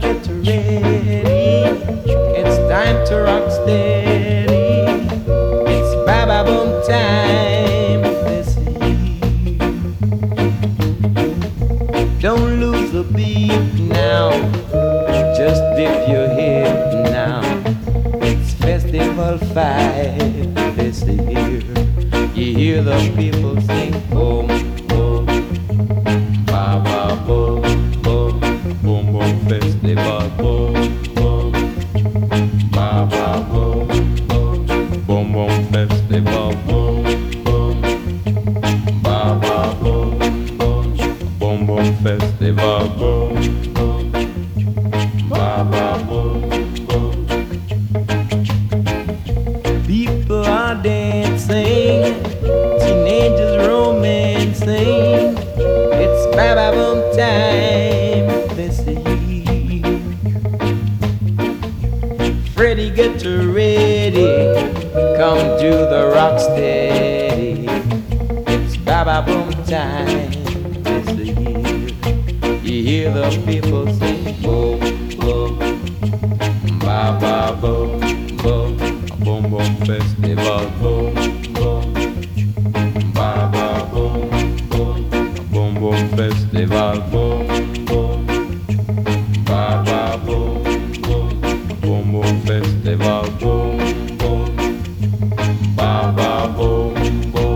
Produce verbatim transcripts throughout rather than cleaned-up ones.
get ready. It's time to rock steady. It's Baba Boom time this year. Don't lose the beat now. Just dip your head now. It's Festival Five this year. You hear the people sing boom, boom, Baba boom, boom, boom, boom, Festival boom, boom, Baba boom, boom, boom, boom, Festival boom, boom, Baba boom, boom, boom, boom, Festival boom, boom, Baba boom, boom. People are dancing, teenagers romancing. It's Baba Boom time this year. Freddie, get ready. Come do the rock steady. It's Baba Boom time this year. You hear the people sing boom, boom, Baba boom, boom, boom, boom, Festival boom, boom, Baba boom, boom, boom, boom, Festival boom, boom, Baba boom, boom, boom, boom, Festival boom, boom, Baba boom, boom.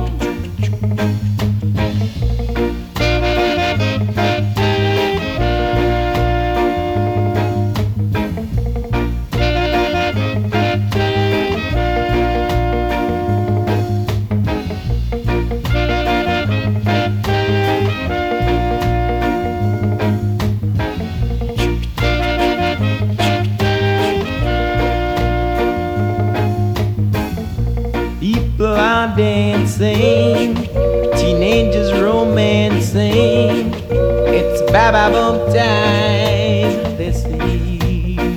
People are dancing, teenagers romancing. It's Baba Boom time this year.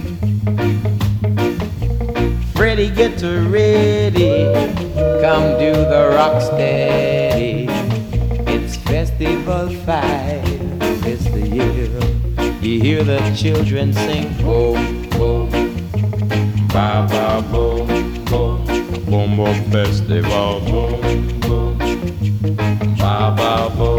Freddie, get ready. Come do the rock steady. It's Festival Five this year. You hear the children sing boom, boom, Baba boom, boom, boom, boom, Festival boom, boom, Baba boom.